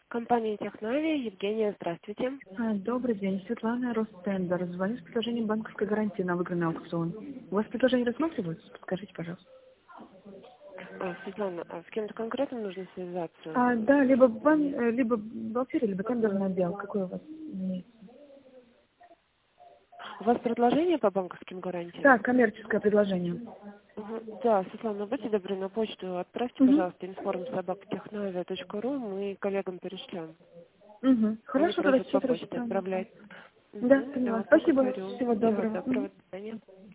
Компания Технавия, Евгения, здравствуйте. Добрый день, Светлана, Ростендер. Звоню с предложением банковской гарантии на выигранный аукцион. У вас предложение рассматривается? Подскажите, пожалуйста. Светлана, а с кем-то конкретно нужно связаться? Да, либо либо бухгалтерия, либо тендерный отдел. Какой у вас имеется? У вас предложение по банковским Да, гарантиям? коммерческое предложение. Да, Светлана, будьте добры, на почту отправьте, Угу. пожалуйста, inform@technavia.ru, мы коллегам перешлем. Угу. Они Хорошо, тогда просят по сейчас почте рассчитаем. отправлять. Да, Я поняла. вас Спасибо. благодарю. Всего Всего доброго. доброго, до свидания.